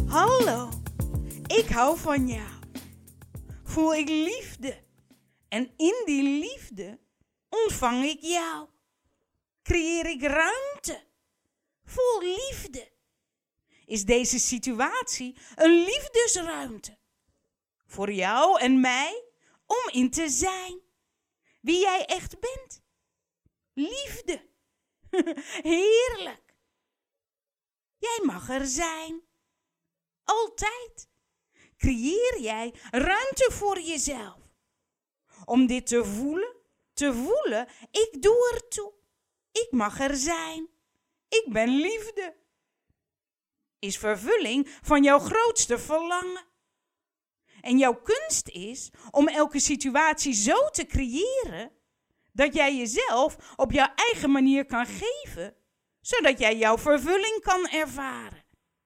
Hallo, ik hou van jou. Voel ik liefde. En in die liefde ontvang ik jou. Creëer ik ruimte. Vol liefde. Is deze situatie een liefdesruimte. Voor jou en mij om in te zijn. Wie jij echt bent. Liefde. Heerlijk. Jij mag er zijn. Altijd. Creëer jij ruimte voor jezelf. Om dit te voelen, ik doe ertoe. Ik mag er zijn. Ik ben liefde. Is vervulling van jouw grootste verlangen. En jouw kunst is om elke situatie zo te creëren dat jij jezelf op jouw eigen manier kan geven, zodat jij jouw vervulling kan ervaren.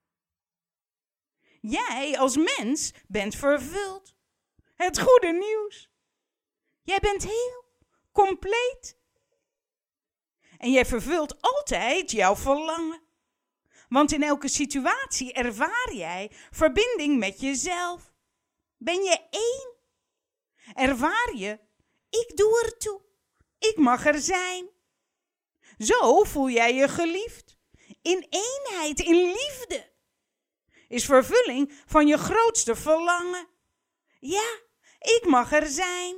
Jij als mens bent vervuld. Het goede nieuws. Jij bent heel, compleet. En jij vervult altijd jouw verlangen. Want in elke situatie ervaar jij verbinding met jezelf. Ben je één? Ervaar je, ik doe ertoe. Ik mag er zijn. Zo voel jij je geliefd. In eenheid, in liefde. Is vervulling van je grootste verlangen. Ja, ik mag er zijn.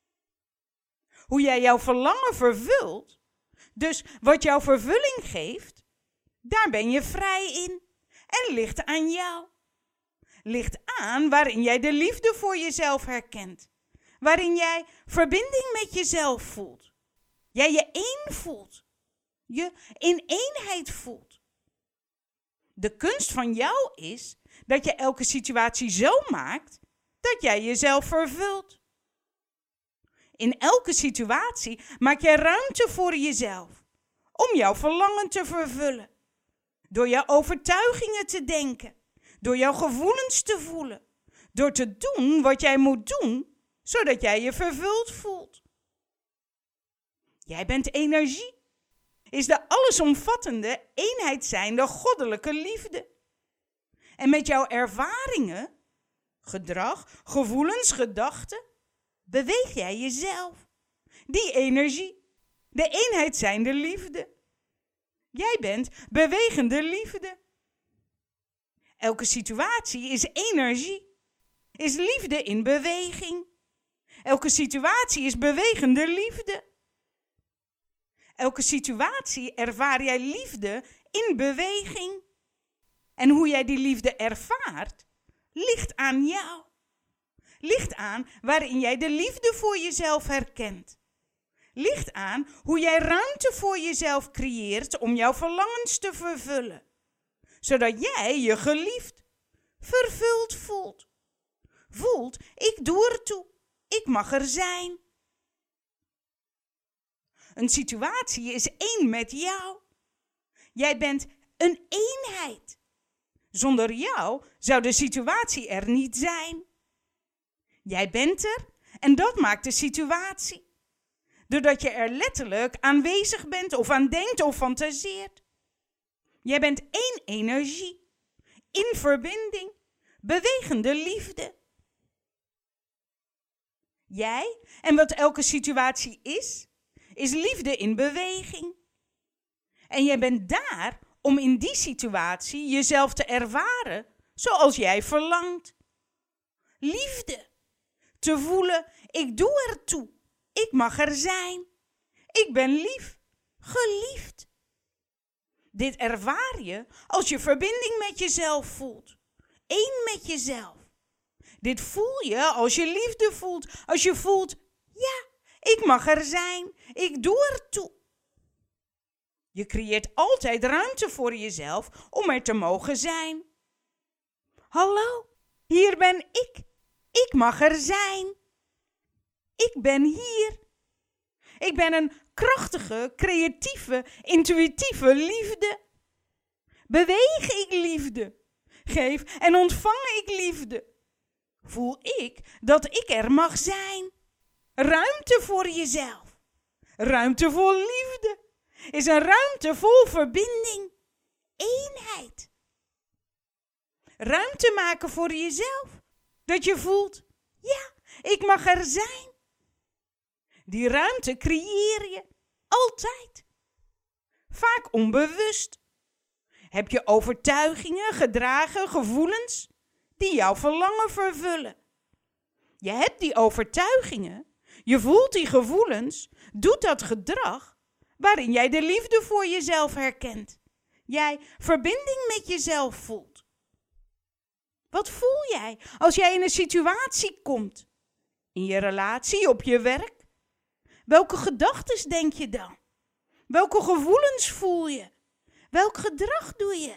Hoe jij jouw verlangen vervult, dus wat jouw vervulling geeft, daar ben je vrij in en ligt aan jou. Ligt aan waarin jij de liefde voor jezelf herkent. Waarin jij verbinding met jezelf voelt. Jij je één voelt. Je in eenheid voelt. De kunst van jou is dat je elke situatie zo maakt dat jij jezelf vervult. In elke situatie maak jij ruimte voor jezelf om jouw verlangen te vervullen. Door jouw overtuigingen te denken, door jouw gevoelens te voelen, door te doen wat jij moet doen, zodat jij je vervuld voelt. Jij bent energie. Is de allesomvattende, eenheid zijnde goddelijke liefde. En met jouw ervaringen, gedrag, gevoelens, gedachten, beweeg jij jezelf. Die energie, de eenheid zijnde liefde. Jij bent bewegende liefde. Elke situatie is energie, is liefde in beweging. Elke situatie is bewegende liefde. Elke situatie ervaar jij liefde in beweging. En hoe jij die liefde ervaart, ligt aan jou. Ligt aan waarin jij de liefde voor jezelf herkent. Ligt aan hoe jij ruimte voor jezelf creëert om jouw verlangens te vervullen. Zodat jij je geliefd, vervuld voelt. Voelt, ik doe ertoe, ik mag er zijn. Een situatie is één met jou. Jij bent een eenheid. Zonder jou zou de situatie er niet zijn. Jij bent er en dat maakt de situatie. Doordat je er letterlijk aanwezig bent of aan denkt of fantaseert. Jij bent één energie, in verbinding, bewegende liefde. Jij en wat elke situatie is liefde in beweging. En jij bent daar om in die situatie jezelf te ervaren zoals jij verlangt. Liefde. Te voelen, ik doe ertoe. Ik mag er zijn. Ik ben lief, geliefd. Dit ervaar je als je verbinding met jezelf voelt. Eén met jezelf. Dit voel je als je liefde voelt. Als je voelt, ja, ik mag er zijn. Ik doe ertoe. Je creëert altijd ruimte voor jezelf om er te mogen zijn. Hallo, hier ben ik. Ik mag er zijn. Ik ben hier. Ik ben een krachtige, creatieve, intuïtieve liefde. Beweeg ik liefde. Geef en ontvang ik liefde. Voel ik dat ik er mag zijn. Ruimte voor jezelf. Ruimte voor liefde. Is een ruimte vol verbinding. Eenheid. ruimte maken voor jezelf. Dat je voelt, ja, ik mag er zijn. Die ruimte creëer je altijd. Vaak onbewust. Heb je overtuigingen, gedragen, gevoelens die jouw verlangen vervullen. Je hebt die overtuigingen, je voelt die gevoelens, doet dat gedrag waarin jij de liefde voor jezelf herkent. Jij verbinding met jezelf voelt. Wat voel jij als jij in een situatie komt? In je relatie, op je werk? Welke gedachten denk je dan? Welke gevoelens voel je? Welk gedrag doe je?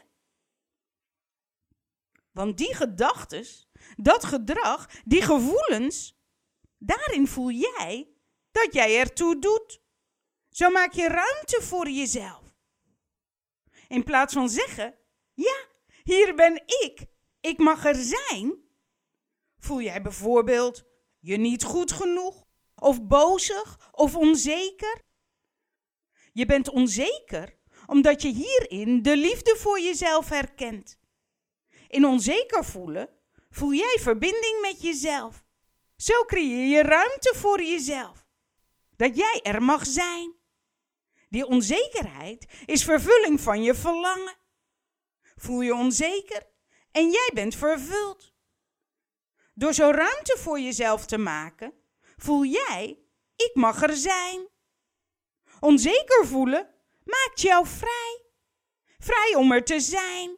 Want die gedachten, dat gedrag, die gevoelens, daarin voel jij dat jij ertoe doet. Zo maak je ruimte voor jezelf. In plaats van zeggen, ja, hier ben ik mag er zijn. Voel jij bijvoorbeeld je niet goed genoeg, of bozig, of onzeker? Je bent onzeker omdat je hierin de liefde voor jezelf herkent. In onzeker voelen, voel jij verbinding met jezelf. Zo creëer je ruimte voor jezelf. Dat jij er mag zijn. Die onzekerheid is vervulling van je verlangen. Voel je onzeker en jij bent vervuld. Door zo ruimte voor jezelf te maken, voel jij, ik mag er zijn. Onzeker voelen maakt jou vrij. Vrij om er te zijn.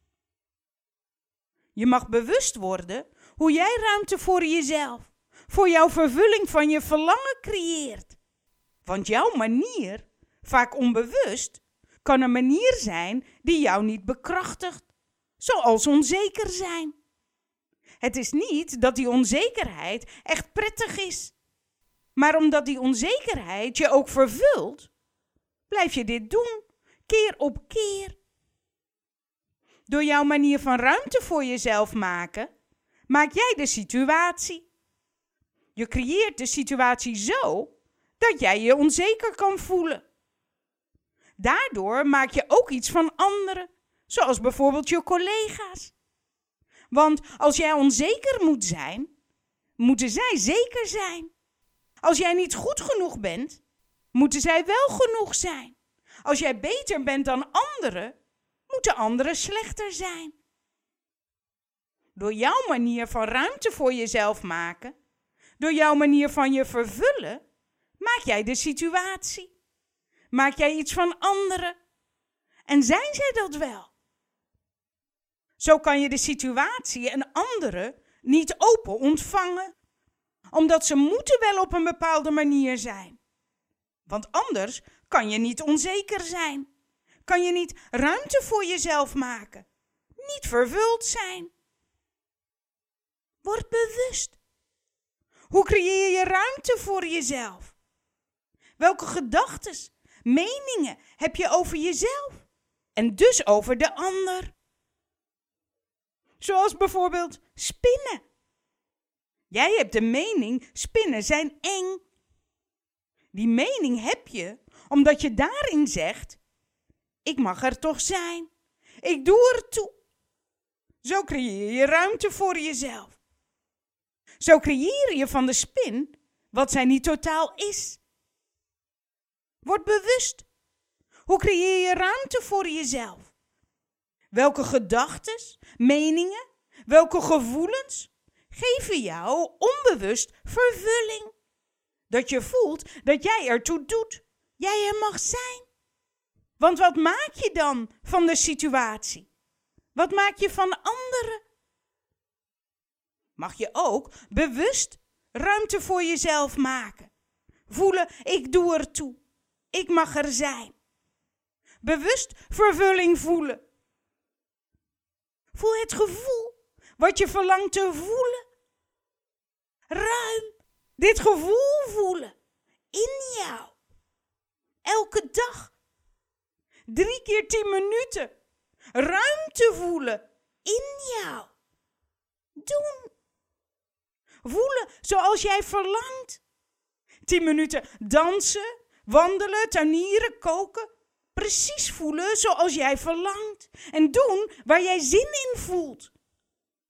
Je mag bewust worden hoe jij ruimte voor jezelf, voor jouw vervulling van je verlangen creëert. Want jouw manier, vaak onbewust, kan een manier zijn die jou niet bekrachtigt, zoals onzeker zijn. Het is niet dat die onzekerheid echt prettig is, maar omdat die onzekerheid je ook vervult, blijf je dit doen, keer op keer. Door jouw manier van ruimte voor jezelf maken, maak jij de situatie. Je creëert de situatie zo dat jij je onzeker kan voelen. Daardoor maak je ook iets van anderen, zoals bijvoorbeeld je collega's. Want als jij onzeker moet zijn, moeten zij zeker zijn. Als jij niet goed genoeg bent, moeten zij wel genoeg zijn. Als jij beter bent dan anderen, moeten anderen slechter zijn. Door jouw manier van ruimte voor jezelf maken, door jouw manier van je vervullen, maak jij de situatie. Maak jij iets van anderen. En zijn zij dat wel? Zo kan je de situatie en anderen niet open ontvangen, omdat ze moeten wel op een bepaalde manier zijn. Want anders kan je niet onzeker zijn. Kan je niet ruimte voor jezelf maken. Niet vervuld zijn. Word bewust. Hoe creëer je ruimte voor jezelf? Welke gedachten, meningen heb je over jezelf? En dus over de ander? Zoals bijvoorbeeld spinnen. Jij hebt de mening, spinnen zijn eng. Die mening heb je omdat je daarin zegt, ik mag er toch zijn. Ik doe ertoe. Zo creëer je ruimte voor jezelf. Zo creëer je van de spin wat zij niet totaal is. Word bewust. Hoe creëer je ruimte voor jezelf? Welke gedachten, meningen, welke gevoelens geven jou onbewust vervulling? Dat je voelt dat jij ertoe doet. Jij er mag zijn. Want wat maak je dan van de situatie? Wat maak je van anderen? Mag je ook bewust ruimte voor jezelf maken. Voelen, ik doe ertoe. Ik mag er zijn. Bewust vervulling voelen. Voel het gevoel wat je verlangt te voelen. Ruim dit gevoel voelen in jou. Elke dag. 3 keer 10 minuten. Ruimte voelen in jou. Doen. Voelen zoals jij verlangt. 10 minuten dansen, wandelen, tuinieren, koken. Precies voelen zoals jij verlangt. En doen waar jij zin in voelt.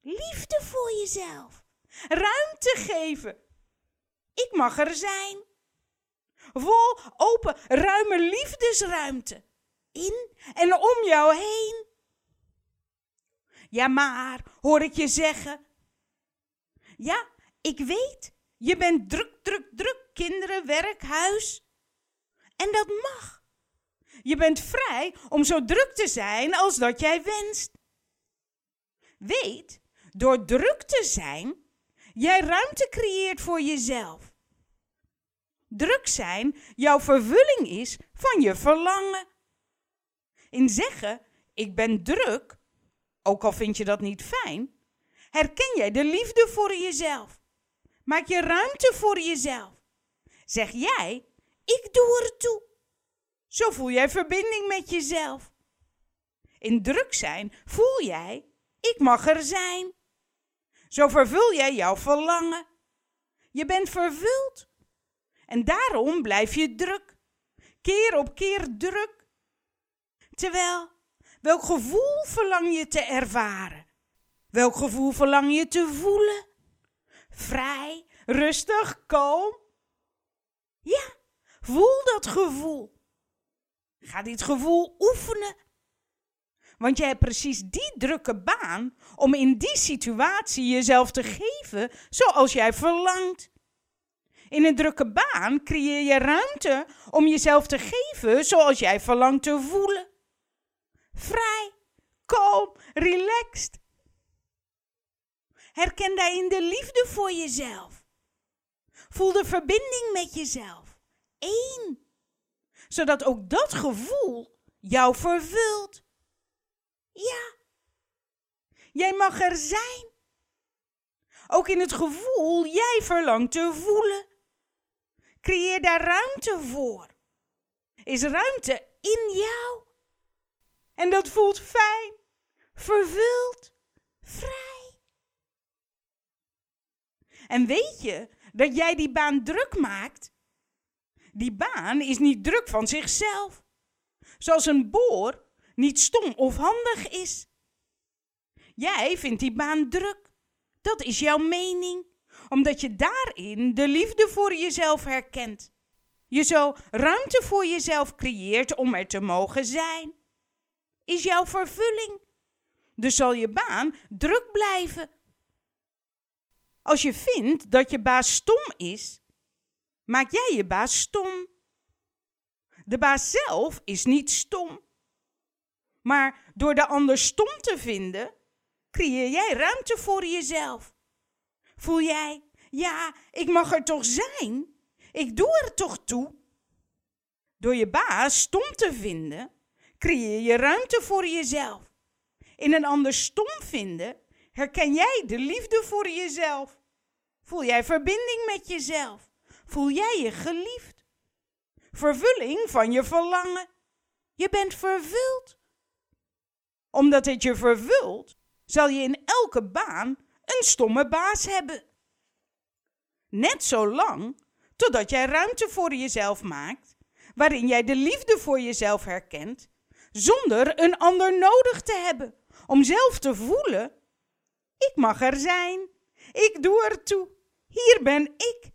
Liefde voor jezelf. Ruimte geven. Ik mag er zijn. Vol, open, ruime liefdesruimte. In en om jou heen. Ja, maar, hoor ik je zeggen. Ja, ik weet, je bent druk, kinderen, werk, huis. En dat mag. Je bent vrij om zo druk te zijn als dat jij wenst. Weet, door druk te zijn, jij ruimte creëert voor jezelf. Druk zijn jouw vervulling is van je verlangen. In zeggen, ik ben druk, ook al vind je dat niet fijn, herken jij de liefde voor jezelf. Maak je ruimte voor jezelf. Zeg jij, ik doe ertoe. Zo voel jij verbinding met jezelf. In druk zijn voel jij, ik mag er zijn. Zo vervul jij jouw verlangen. Je bent vervuld. En daarom blijf je druk. Keer op keer druk. Terwijl, welk gevoel verlang je te ervaren? Welk gevoel verlang je te voelen? Vrij, rustig, kalm? Ja, voel dat gevoel. Ga dit gevoel oefenen. Want je hebt precies die drukke baan om in die situatie jezelf te geven zoals jij verlangt. In een drukke baan creëer je ruimte om jezelf te geven zoals jij verlangt te voelen. Vrij, kalm, relaxed. Herken daarin de liefde voor jezelf. Voel de verbinding met jezelf. Eén. Zodat ook dat gevoel jou vervult. Ja. Jij mag er zijn. Ook in het gevoel jij verlangt te voelen. Creëer daar ruimte voor. Is ruimte in jou. En dat voelt fijn, vervuld, vrij. En weet je dat jij die baan druk maakt? Die baan is niet druk van zichzelf. Zoals een boor niet stom of handig is. Jij vindt die baan druk. Dat is jouw mening. Omdat je daarin de liefde voor jezelf herkent. Je zo ruimte voor jezelf creëert om er te mogen zijn. Is jouw vervulling. Dus zal je baan druk blijven. Als je vindt dat je baas stom is, maak jij je baas stom. De baas zelf is niet stom. Maar door de ander stom te vinden, creëer jij ruimte voor jezelf. Voel jij, ja, ik mag er toch zijn? Ik doe er toch toe? Door je baas stom te vinden, creëer je ruimte voor jezelf. In een ander stom vinden, herken jij de liefde voor jezelf. Voel jij verbinding met jezelf. Voel jij je geliefd. Vervulling van je verlangen. Je bent vervuld. Omdat het je vervult, zal je in elke baan een stomme baas hebben. Net zo lang totdat jij ruimte voor jezelf maakt, waarin jij de liefde voor jezelf herkent, zonder een ander nodig te hebben, om zelf te voelen, ik mag er zijn, ik doe ertoe, hier ben ik.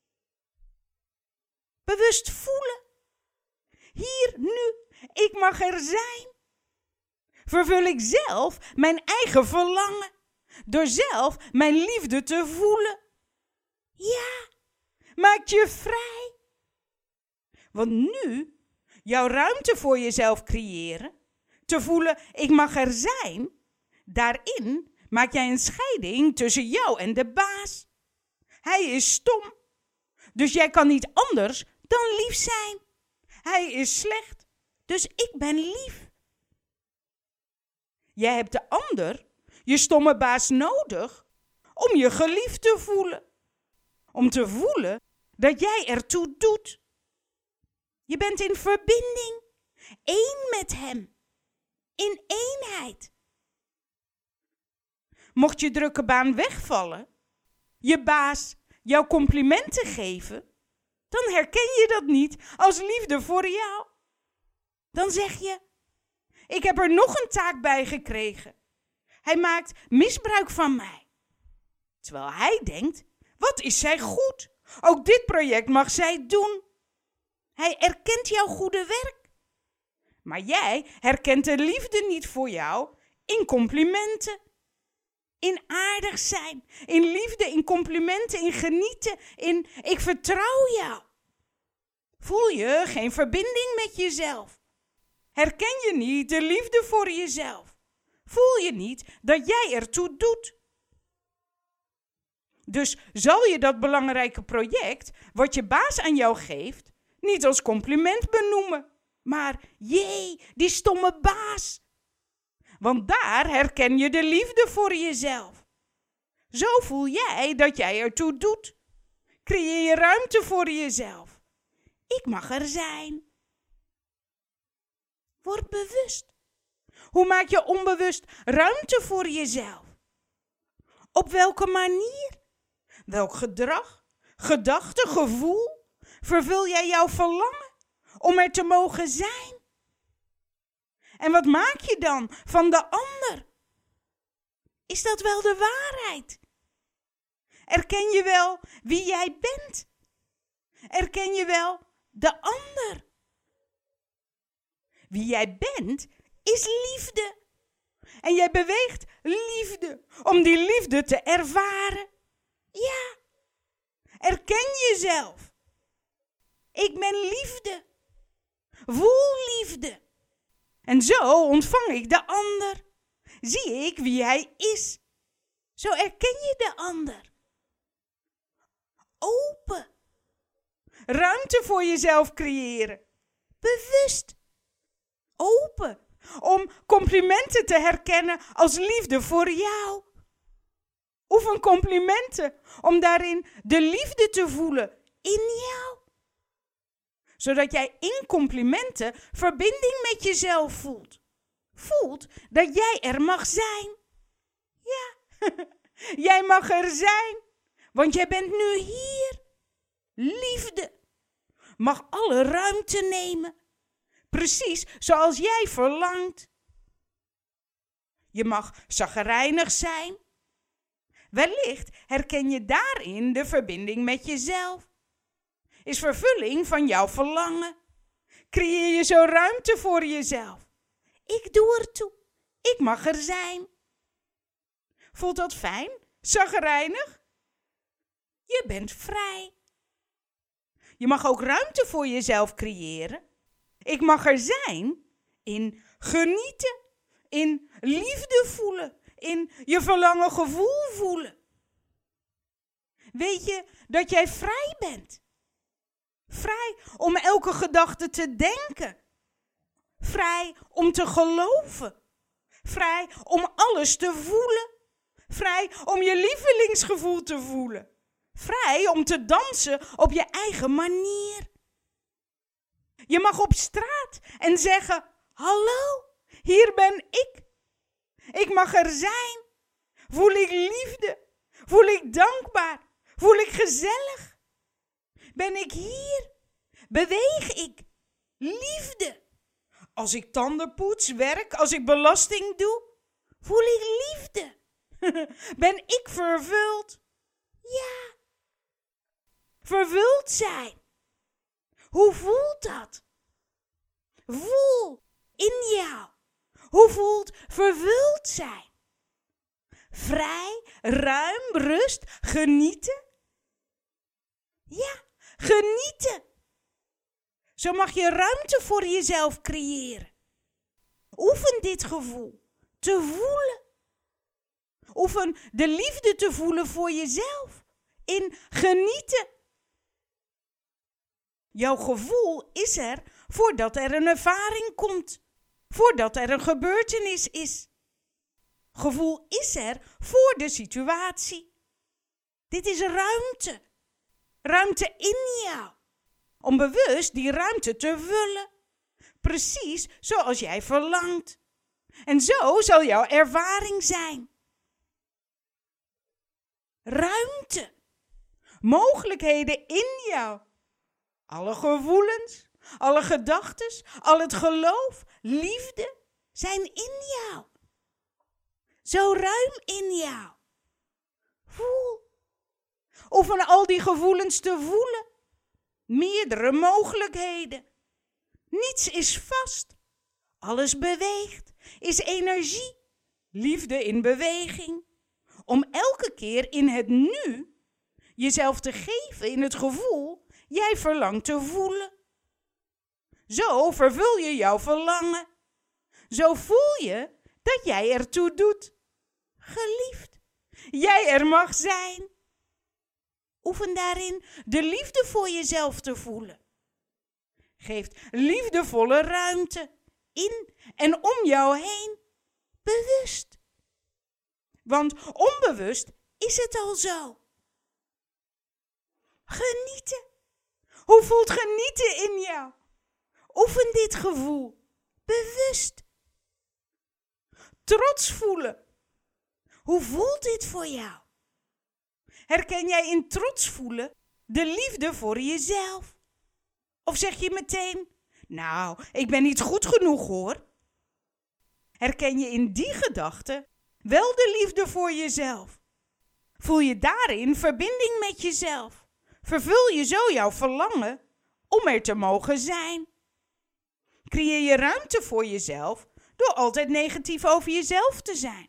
Bewust voelen, hier, nu, ik mag er zijn. Vervul ik zelf mijn eigen verlangen, door zelf mijn liefde te voelen. Ja, maak je vrij. Want nu, jouw ruimte voor jezelf creëren, te voelen, ik mag er zijn, daarin maak jij een scheiding tussen jou en de baas. Hij is stom, dus jij kan niet anders dan lief zijn. Hij is slecht, dus ik ben lief. Jij hebt de ander, je stomme baas, nodig om je geliefd te voelen. Om te voelen dat jij ertoe doet. Je bent in verbinding, één met hem, in eenheid. Mocht je drukke baan wegvallen, je baas jouw complimenten geven, dan herken je dat niet als liefde voor jou. Dan zeg je, ik heb er nog een taak bij gekregen. Hij maakt misbruik van mij. Terwijl hij denkt, wat is zij goed? Ook dit project mag zij doen. Hij erkent jouw goede werk. Maar jij herkent de liefde niet voor jou in complimenten. In aardig zijn, in liefde, in complimenten, in genieten, in ik vertrouw jou. Voel je geen verbinding met jezelf? Herken je niet de liefde voor jezelf? Voel je niet dat jij ertoe doet? Dus zal je dat belangrijke project, wat je baas aan jou geeft, niet als compliment benoemen, maar jee, die stomme baas. Want daar herken je de liefde voor jezelf. Zo voel jij dat jij ertoe doet. Creëer je ruimte voor jezelf. Ik mag er zijn. Word bewust. Hoe maak je onbewust ruimte voor jezelf? Op welke manier? Welk gedrag, gedachte, gevoel vervul jij jouw verlangen om er te mogen zijn? En wat maak je dan van de ander? Is dat wel de waarheid? Erken je wel wie jij bent? Erken je wel de ander? Wie jij bent is liefde. En jij beweegt liefde om die liefde te ervaren. Ja, erken jezelf. Ik ben liefde. Voel liefde. En zo ontvang ik de ander. Zie ik wie hij is. Zo erken je de ander. Open. Ruimte voor jezelf creëren. Bewust. Open. Om complimenten te herkennen als liefde voor jou. Oefen complimenten om daarin de liefde te voelen in jou. Zodat jij in complimenten verbinding met jezelf voelt. Voelt dat jij er mag zijn. Ja, jij mag er zijn. Want jij bent nu hier. Liefde mag alle ruimte nemen. Precies zoals jij verlangt. Je mag chagrijnig zijn. Wellicht herken je daarin de verbinding met jezelf. Is vervulling van jouw verlangen. Creëer je zo ruimte voor jezelf. Ik doe ertoe. Ik mag er zijn. Voelt dat fijn? Chagrijnig? Je bent vrij. Je mag ook ruimte voor jezelf creëren. Ik mag er zijn in genieten, in liefde voelen, in je verlangen gevoel voelen. Weet je dat jij vrij bent? Vrij om elke gedachte te denken. Vrij om te geloven. Vrij om alles te voelen. Vrij om je lievelingsgevoel te voelen. Vrij om te dansen op je eigen manier. Je mag op straat en zeggen, hallo, hier ben ik. Ik mag er zijn. Voel ik liefde? Voel ik dankbaar? Voel ik gezellig? Ben ik hier? Beweeg ik? Liefde. Als ik tanden poets, werk, als ik belasting doe, voel ik liefde. Ben ik vervuld? Ja. Vervuld zijn. Hoe voelt dat? Voel in jou. Hoe voelt vervuld zijn? Vrij, ruim, rust, genieten? Ja, genieten. Zo mag je ruimte voor jezelf creëren. Oefen dit gevoel te voelen. Oefen de liefde te voelen voor jezelf. In genieten. Jouw gevoel is er voordat er een ervaring komt. Voordat er een gebeurtenis is. Gevoel is er voor de situatie. Dit is ruimte. Ruimte in jou. Om bewust die ruimte te vullen. Precies zoals jij verlangt. En zo zal jouw ervaring zijn. Ruimte. Mogelijkheden in jou. Alle gevoelens, alle gedachtes, al het geloof, liefde zijn in jou. zo ruim in jou. Voel. Oefen al die gevoelens te voelen. Meerdere mogelijkheden. Niets is vast. Alles beweegt, is energie. Liefde in beweging. Om elke keer in het nu jezelf te geven in het gevoel jij verlangt te voelen. Zo vervul je jouw verlangen. Zo voel je dat jij ertoe doet. Geliefd. Jij er mag zijn. Oefen daarin de liefde voor jezelf te voelen. Geef liefdevolle ruimte in en om jou heen. Bewust. Want onbewust is het al zo. Genieten. Hoe voelt genieten in jou? Oefen dit gevoel. Bewust. Trots voelen. Hoe voelt dit voor jou? Herken jij in trots voelen de liefde voor jezelf? Of zeg je meteen, nou, ik ben niet goed genoeg hoor. Herken je in die gedachte wel de liefde voor jezelf? Voel je daarin verbinding met jezelf? Vervul je zo jouw verlangen om er te mogen zijn? Creëer je ruimte voor jezelf door altijd negatief over jezelf te zijn?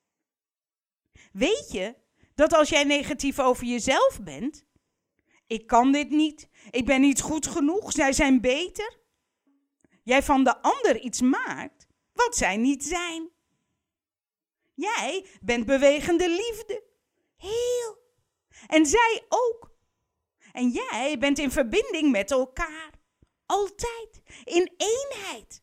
Weet je dat als jij negatief over jezelf bent, ik kan dit niet, ik ben niet goed genoeg, zij zijn beter, jij van de ander iets maakt wat zij niet zijn. Jij bent bewegende liefde, heel, en zij ook. En jij bent in verbinding met elkaar, altijd, in eenheid.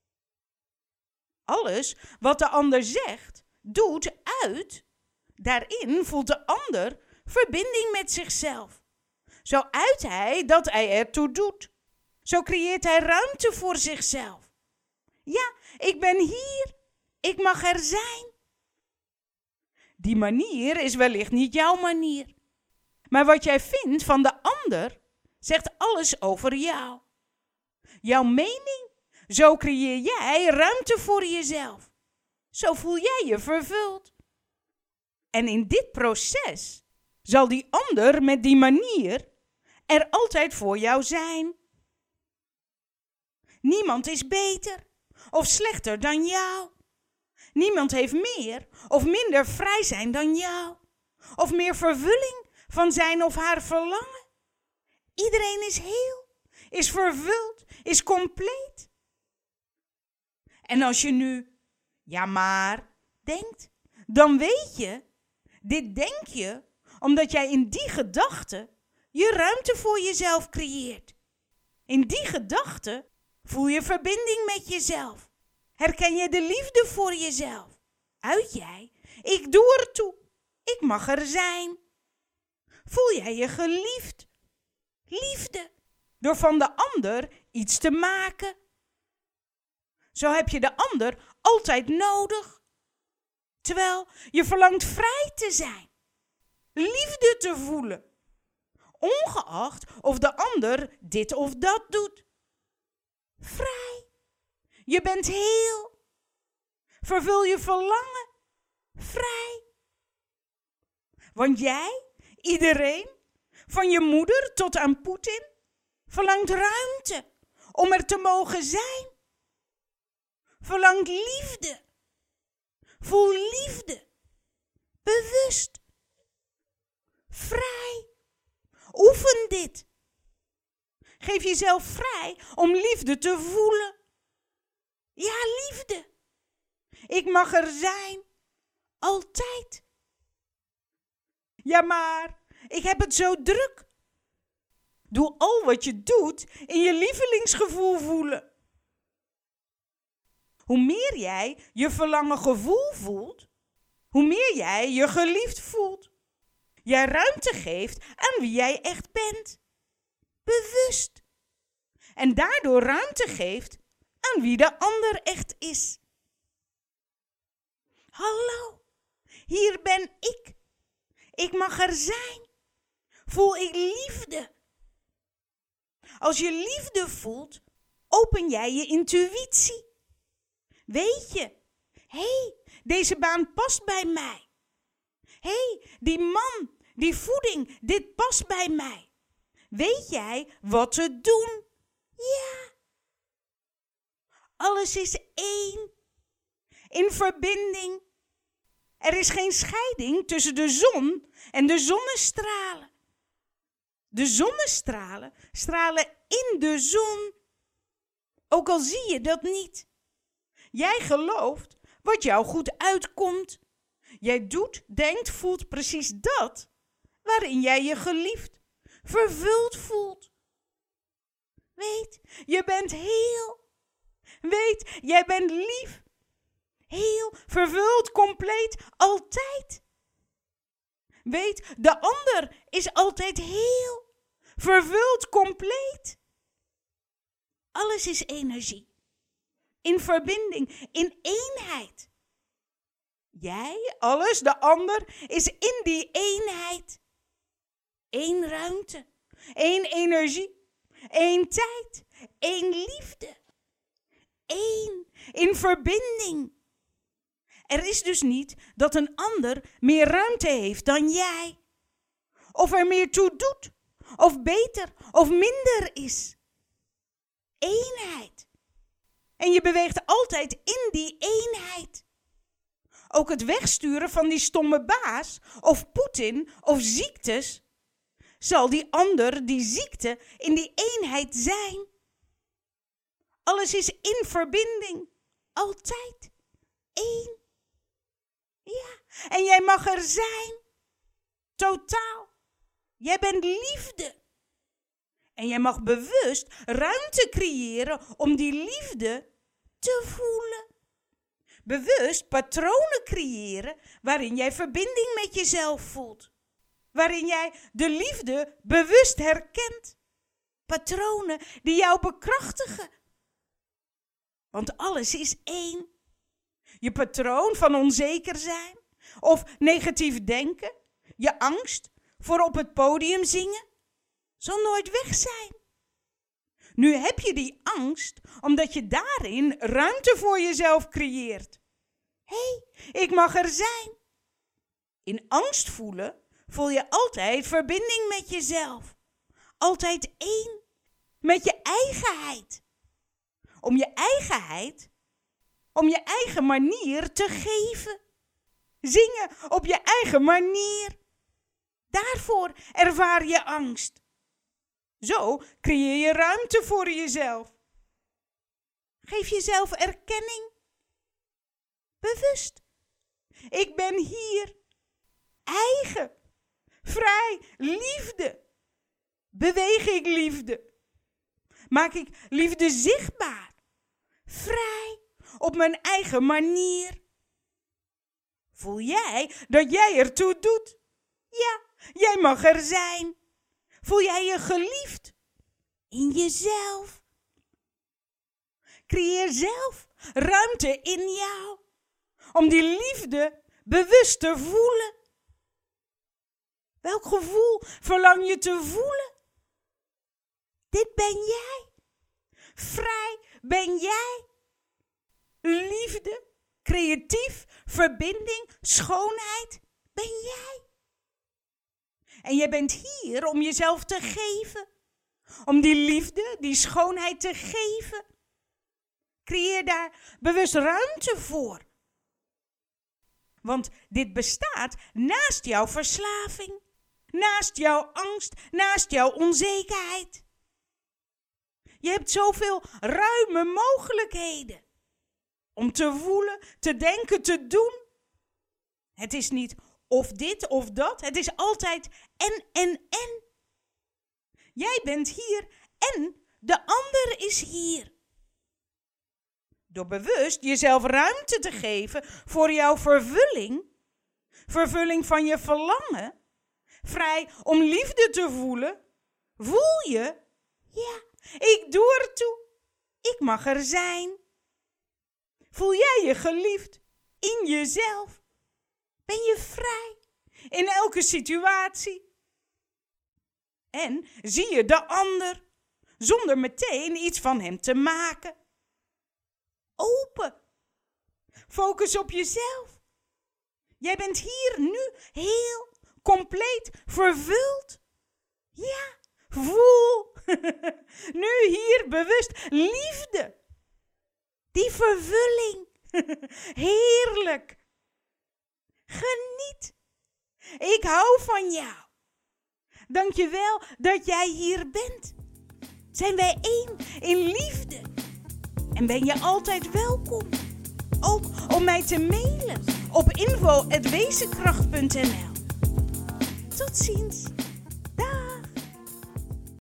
Alles wat de ander zegt, doet, uit, daarin voelt de ander verbinding met zichzelf. Zo uit hij dat hij ertoe doet. Zo creëert hij ruimte voor zichzelf. Ja, ik ben hier. Ik mag er zijn. Die manier is wellicht niet jouw manier. Maar wat jij vindt van de ander, zegt alles over jou. Jouw mening, zo creëer jij ruimte voor jezelf. Zo voel jij je vervuld. En in dit proces zal die ander met die manier er altijd voor jou zijn. Niemand is beter of slechter dan jou. Niemand heeft meer of minder vrij zijn dan jou. Of meer vervulling van zijn of haar verlangen. Iedereen is heel, is vervuld, is compleet. En als je nu, ja maar, denkt, dan weet je, dit denk je omdat jij in die gedachte je ruimte voor jezelf creëert. In die gedachte voel je verbinding met jezelf. Herken je de liefde voor jezelf? Uit jij, ik doe ertoe, ik mag er zijn. Voel jij je geliefd? Liefde, door van de ander iets te maken. Zo heb je de ander altijd nodig. Terwijl je verlangt vrij te zijn. Liefde te voelen. Ongeacht of de ander dit of dat doet. Vrij. Je bent heel. Vervul je verlangen. Vrij. Want jij, iedereen, van je moeder tot aan Poetin, verlangt ruimte om er te mogen zijn. Verlangt liefde. Voel liefde. Bewust. Vrij. Oefen dit. Geef jezelf vrij om liefde te voelen. Ja, liefde. Ik mag er zijn. Altijd. Ja, maar ik heb het zo druk. Doe al wat je doet in je lievelingsgevoel voelen. Hoe meer jij je verlangen gevoel voelt, hoe meer jij je geliefd voelt. Jij ruimte geeft aan wie jij echt bent. Bewust. En daardoor ruimte geeft aan wie de ander echt is. Hallo, hier ben ik. Ik mag er zijn. Voel ik liefde. Als je liefde voelt, open jij je intuïtie. Weet je, hé, deze baan past bij mij. Hé, die man, die voeding, dit past bij mij. Weet jij wat te doen? Ja. Alles is één. In verbinding. Er is geen scheiding tussen de zon en de zonnestralen. De zonnestralen stralen in de zon. Ook al zie je dat niet. Jij gelooft wat jou goed uitkomt. Jij doet, denkt, voelt precies dat waarin jij je geliefd, vervuld voelt. Weet, je bent heel. Weet, jij bent lief. Heel, vervuld, compleet, altijd. Weet, de ander is altijd heel, vervuld, compleet. Alles is energie. In verbinding, in eenheid. Jij, alles, de ander, is in die eenheid. Eén ruimte, één energie, één tijd, één liefde. Eén, in verbinding. Er is dus niet dat een ander meer ruimte heeft dan jij. Of er meer toe doet, of beter, of minder is. Eenheid. En je beweegt altijd in die eenheid. Ook het wegsturen van die stomme baas, of Poetin, of ziektes, zal die ander, die ziekte, in die eenheid zijn. Alles is in verbinding, altijd één. Ja, en jij mag er zijn, totaal. Jij bent liefde. En jij mag bewust ruimte creëren om die liefde te voelen. Bewust patronen creëren waarin jij verbinding met jezelf voelt. Waarin jij de liefde bewust herkent. Patronen die jou bekrachtigen. Want alles is één. Je patroon van onzeker zijn of negatief denken, je angst voor op het podium zingen, zal nooit weg zijn. Nu heb je die angst omdat je daarin ruimte voor jezelf creëert. Hé, ik mag er zijn. In angst voelen voel je altijd verbinding met jezelf. Altijd één, met je eigenheid. Om je eigen manier te geven. Zingen op je eigen manier. Daarvoor ervaar je angst. Zo creëer je ruimte voor jezelf. Geef jezelf erkenning. Bewust. Ik ben hier. Eigen. Vrij. Liefde. Beweeg ik liefde. Maak ik liefde zichtbaar. Vrij. Op mijn eigen manier. Voel jij dat jij ertoe doet? Ja, jij mag er zijn. Voel jij je geliefd? In jezelf. Creëer zelf ruimte in jou. Om die liefde bewust te voelen. Welk gevoel verlang je te voelen? Dit ben jij. Vrij ben jij. Liefde, creatief, verbinding, schoonheid ben jij. En jij bent hier om jezelf te geven. Om die liefde, die schoonheid te geven. Creëer daar bewust ruimte voor. Want dit bestaat naast jouw verslaving. Naast jouw angst, naast jouw onzekerheid. Je hebt zoveel ruime mogelijkheden. Om te voelen, te denken, te doen. Het is niet of dit of dat. Het is altijd en. Jij bent hier en de ander is hier. Door bewust jezelf ruimte te geven voor jouw vervulling. Vervulling van je verlangen. Vrij om liefde te voelen. Voel je? Ja, ik doe ertoe. Ik mag er zijn. Voel jij je geliefd in jezelf? Ben je vrij in elke situatie? En zie je de ander zonder meteen iets van hem te maken? Open. Focus op jezelf. Jij bent hier nu heel compleet vervuld. Ja, voel nu hier bewust liefde. Die vervulling. Heerlijk. Geniet. Ik hou van jou. Dank je wel dat jij hier bent. Zijn wij één in liefde. En ben je altijd welkom. Ook om mij te mailen op info@wezenkracht.nl. Tot ziens.